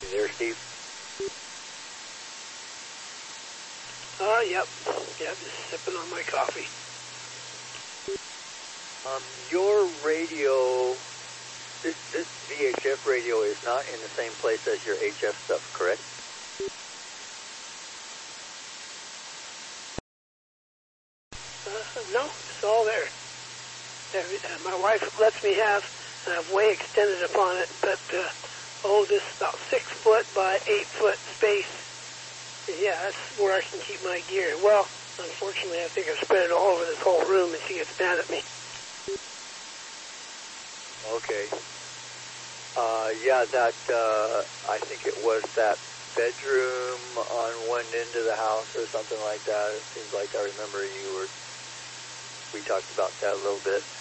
there, Steve? Yep. Yeah, just sipping on my coffee. Your radio, this VHF radio is not in the same place as your HF stuff, correct? No, it's all there. My wife lets me have, and I've way extended upon it, but this about 6 foot by 8 foot space. Yeah, that's where I can keep my gear. Well, unfortunately, I think I've spread it all over this whole room, and she gets mad at me. Okay. Yeah, that, I think it was that bedroom on one end of the house or something like that. It seems like I remember we talked about that a little bit.